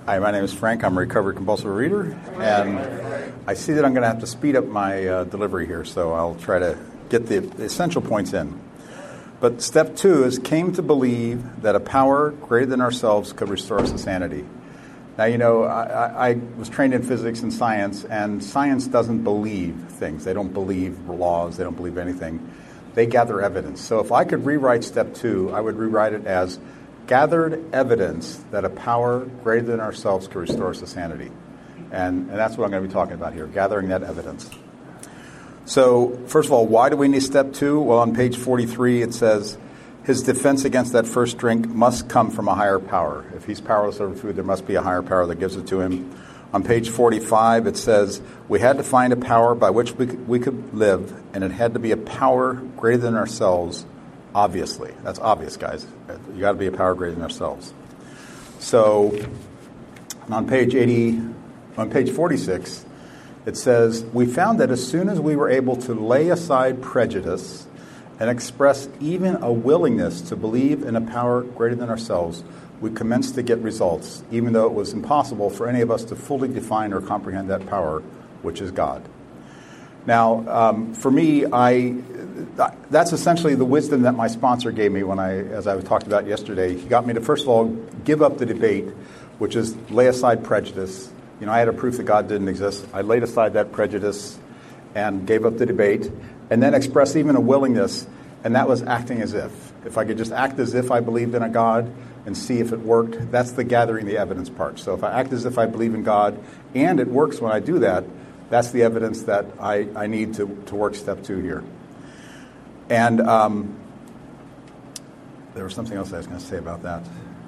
Hi, my name is Frank. I'm a recovered compulsive reader, and I see that I'm going to have to speed up my delivery here, so I'll try to get the essential points in. But step 2 is came to believe that a power greater than ourselves could restore us to sanity. Now, you know, I was trained in physics and science doesn't believe things. They don't believe laws. They don't believe anything. They gather evidence. So if I could rewrite step 2, I would rewrite it as gathered evidence that a power greater than ourselves could restore us to sanity. And that's what I'm going to be talking about here, gathering that evidence. So, first of all, why do we need step 2? Well, on page 43, it says, his defense against that first drink must come from a higher power. If he's powerless over food, there must be a higher power that gives it to him. On page 45, it says, we had to find a power by which we could live, and it had to be a power greater than ourselves, obviously. That's obvious, guys. You got to be a power greater than ourselves. So, on page 46, it says, we found that as soon as we were able to lay aside prejudice and express even a willingness to believe in a power greater than ourselves, we commenced to get results, even though it was impossible for any of us to fully define or comprehend that power, which is God. Now, for me, that's essentially the wisdom that my sponsor gave me as I talked about yesterday. He got me to, first of all, give up the debate, which is lay aside prejudice. You know, I had a proof that God didn't exist. I laid aside that prejudice and gave up the debate, and then expressed even a willingness, and that was acting as if. If I could just act as if I believed in a God and see if it worked, that's the gathering the evidence part. So if I act as if I believe in God and it works when I do that, that's the evidence that I need to work step 2 here. And there was something else I was going to say about that.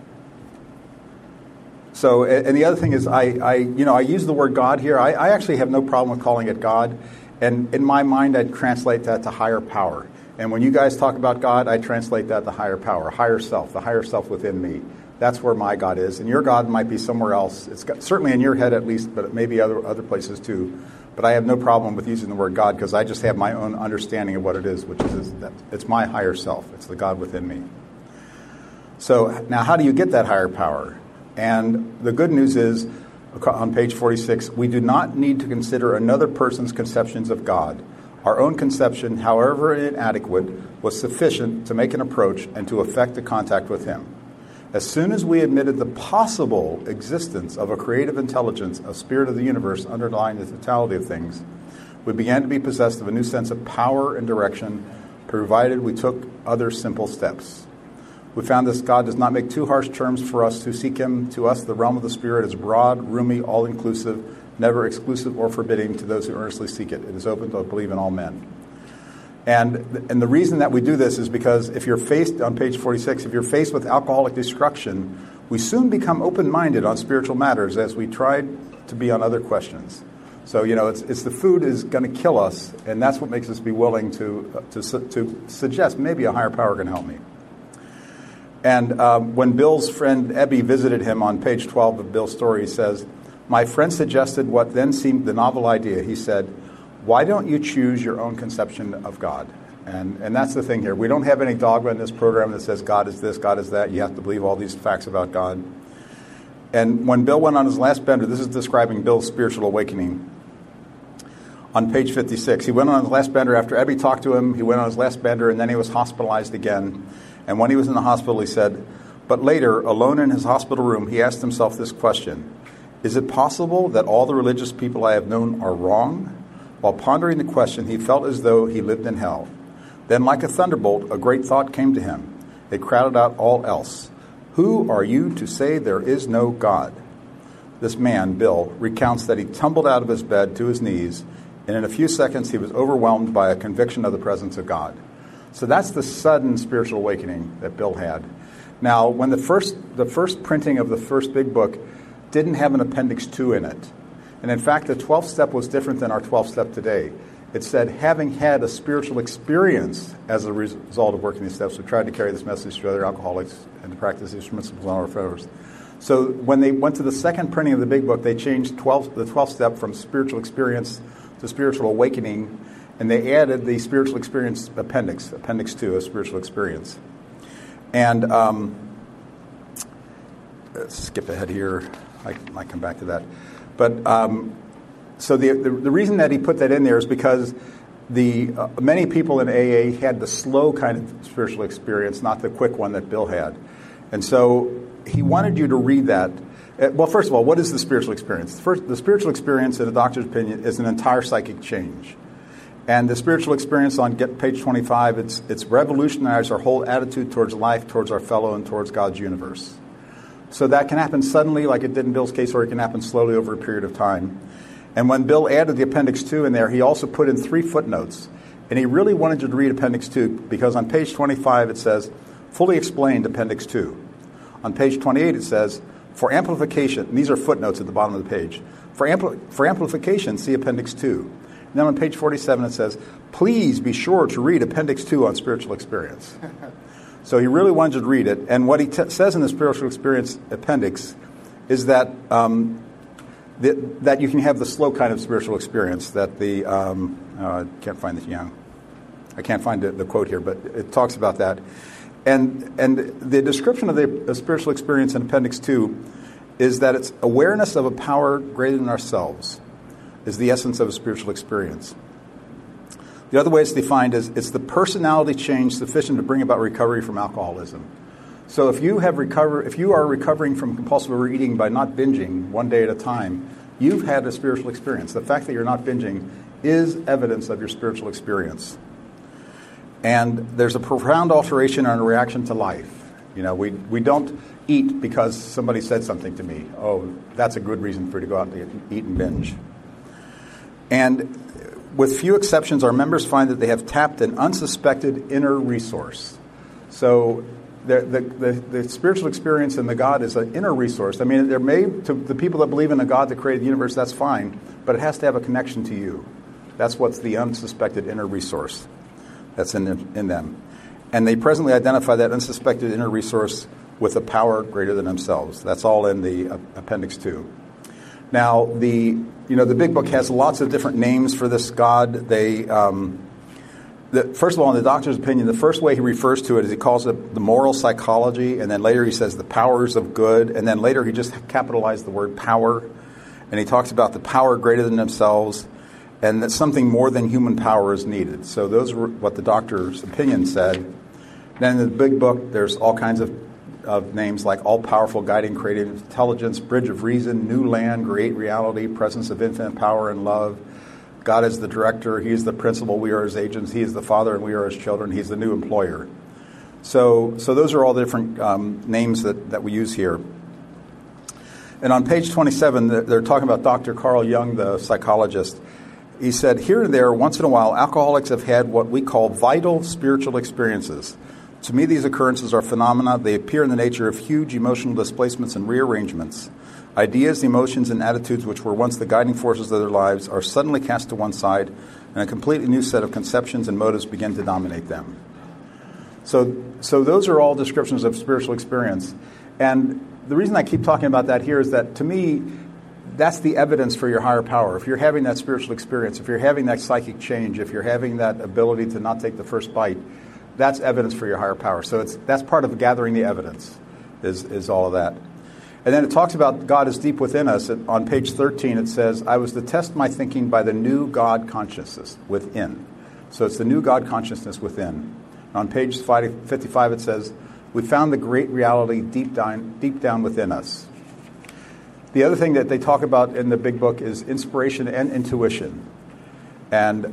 So, and the other thing is, I use the word God here. I actually have no problem with calling it God. And in my mind, I translate that to higher power. And when you guys talk about God, I translate that to higher power, higher self, the higher self within me. That's where my God is. And your God might be somewhere else. Certainly in your head at least, but it may be other places too. But I have no problem with using the word God because I just have my own understanding of what it is, which is that it's my higher self. It's the God within me. So now how do you get that higher power? And the good news is, on page 46, we do not need to consider another person's conceptions of God. Our own conception, however inadequate, was sufficient to make an approach and to effect a contact with him. As soon as we admitted the possible existence of a creative intelligence, a spirit of the universe underlying the totality of things, we began to be possessed of a new sense of power and direction, provided we took other simple steps. We found this God does not make too harsh terms for us to seek him. To us, the realm of the spirit is broad, roomy, all-inclusive, never exclusive or forbidding to those who earnestly seek it. It is open to believe in all men. And the reason that we do this is because if you're faced, on page 46, if you're faced with alcoholic destruction, we soon become open-minded on spiritual matters as we tried to be on other questions. So, you know, it's the food is going to kill us, and that's what makes us be willing to suggest maybe a higher power can help me. And when Bill's friend Ebby visited him on page 12 of Bill's story, he says, my friend suggested what then seemed the novel idea. He said, why don't you choose your own conception of God? And that's the thing here. We don't have any dogma in this program that says God is this, God is that. You have to believe all these facts about God. And when Bill went on his last bender, this is describing Bill's spiritual awakening. On page 56, he went on his last bender after Ebby talked to him. He went on his last bender, and then he was hospitalized again. And when he was in the hospital, he said, but later, alone in his hospital room, he asked himself this question: is it possible that all the religious people I have known are wrong? While pondering the question, he felt as though he lived in hell. Then, like a thunderbolt, a great thought came to him. It crowded out all else. Who are you to say there is no God? This man, Bill, recounts that he tumbled out of his bed to his knees, and in a few seconds he was overwhelmed by a conviction of the presence of God. So that's the sudden spiritual awakening that Bill had. Now, when the first printing of the first big book didn't have an appendix 2 in it, and in fact the 12th step was different than our 12th step today. It said, having had a spiritual experience as a result of working these steps, we tried to carry this message to other alcoholics and to practice these principles on our fellows. So when they went to the second printing of the big book, they changed the 12th step from spiritual experience to spiritual awakening, and they added the spiritual experience appendix 2, a spiritual experience. And skip ahead here. I might come back to that. But so the reason that he put that in there is because many people in AA had the slow kind of spiritual experience, not the quick one that Bill had. And so he wanted you to read that. Well, first of all, what is the spiritual experience? First, the spiritual experience, in a doctor's opinion, is an entire psychic change. And the spiritual experience on page 25, it's revolutionized our whole attitude towards life, towards our fellow, and towards God's universe. So that can happen suddenly, like it did in Bill's case, or it can happen slowly over a period of time. And when Bill added the Appendix 2 in there, he also put in 3 footnotes. And he really wanted you to read Appendix 2, because on page 25 it says, fully explained Appendix 2. On page 28 it says, for amplification, and these are footnotes at the bottom of the page, for amplification, see Appendix 2. And then on page 47 it says, please be sure to read Appendix 2 on spiritual experience. So he really wanted you to read it. And what he says in the spiritual experience appendix is that that you can have the slow kind of spiritual experience that the can't find the I can't find the quote here, but it talks about that. And the description of the spiritual experience in Appendix 2 is that it's awareness of a power greater than ourselves is the essence of a spiritual experience. The other way it's defined is it's the personality change sufficient to bring about recovery from alcoholism. So if you are recovering from compulsive overeating by not binging one day at a time, you've had a spiritual experience. The fact that you're not binging is evidence of your spiritual experience. And there's a profound alteration and a reaction to life. You know, we don't eat because somebody said something to me. Oh, that's a good reason for you to go out and eat and binge. And with few exceptions, our members find that they have tapped an unsuspected inner resource. So the spiritual experience in the God is an inner resource. I mean, to the people that believe in a God that created the universe, that's fine, but it has to have a connection to you. That's what's the unsuspected inner resource that's in them. And they presently identify that unsuspected inner resource with a power greater than themselves. That's all in the Appendix 2. Now, the Big Book has lots of different names for this God. First of all, in the doctor's opinion, the first way he refers to it is he calls it the moral psychology, and then later he says the powers of good, and then later he just capitalized the word power, and he talks about the power greater than themselves, and that something more than human power is needed. So those were what the doctor's opinion said. Then in the Big Book, there's all kinds of names like all-powerful, guiding, creative intelligence, bridge of reason, new land, great reality, presence of infinite power and love. God is the director. He is the principal. We are his agents. He is the father, and we are his children. He's the new employer. So those are all the different names that we use here. And on page 27, they're talking about Dr. Carl Jung, the psychologist. He said, here and there, once in a while, alcoholics have had what we call vital spiritual experiences. To me, these occurrences are phenomena. They appear in the nature of huge emotional displacements and rearrangements. Ideas, emotions, and attitudes which were once the guiding forces of their lives are suddenly cast to one side, and a completely new set of conceptions and motives begin to dominate them. So those are all descriptions of spiritual experience. And the reason I keep talking about that here is that, to me, that's the evidence for your higher power. If you're having that spiritual experience, if you're having that psychic change, if you're having that ability to not take the first bite, that's evidence for your higher power. So that's part of gathering the evidence, is all of that. And then it talks about God is deep within us. On page 13 it says, I was to test my thinking by the new God consciousness within. So it's the new God consciousness within. On page 55 it says, we found the great reality deep down within us. The other thing that they talk about in the Big Book is inspiration and intuition. And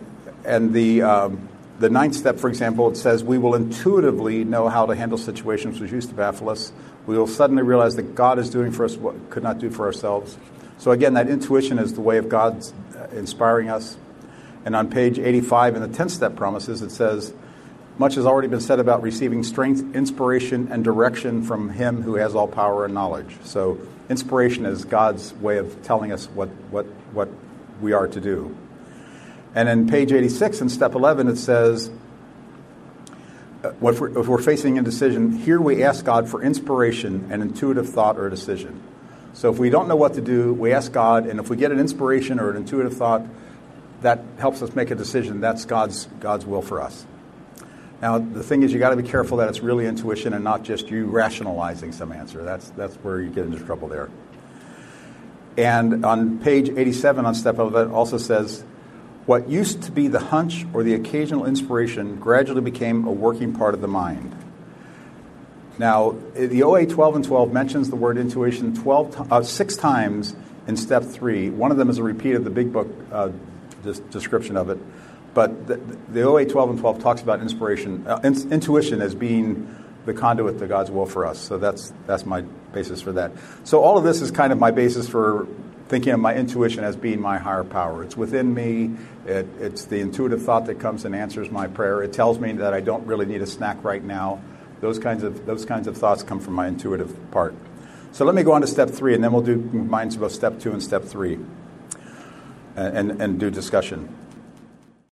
the ninth step, for example, it says, we will intuitively know how to handle situations which used to baffle us. We will suddenly realize that God is doing for us what we could not do for ourselves. So again, that intuition is the way of God inspiring us. And on page 85 in the 10th step promises, it says, much has already been said about receiving strength, inspiration, and direction from him who has all power and knowledge. So inspiration is God's way of telling us what we are to do. And in page 86 in step 11, it says, if we're facing a decision, here we ask God for inspiration and intuitive thought or decision. So if we don't know what to do, we ask God, and if we get an inspiration or an intuitive thought, that helps us make a decision. That's God's will for us. Now, the thing is, you got to be careful that it's really intuition and not just you rationalizing some answer. That's where you get into trouble there. And on page 87 on step 11 it also says, what used to be the hunch or the occasional inspiration gradually became a working part of the mind. Now, the OA 12 and 12 mentions the word intuition 6 times in step 3. One of them is a repeat of the Big Book description of it. But the OA 12 and 12 talks about intuition as being the conduit to God's will for us. So that's my basis for that. So all of this is kind of my basis for thinking of my intuition as being my higher power. It's within me. It's the intuitive thought that comes and answers my prayer. It tells me that I don't really need a snack right now. Those kinds of thoughts come from my intuitive part. So let me go on to step 3, and then we'll do minds about step 2 and step 3 and do discussion.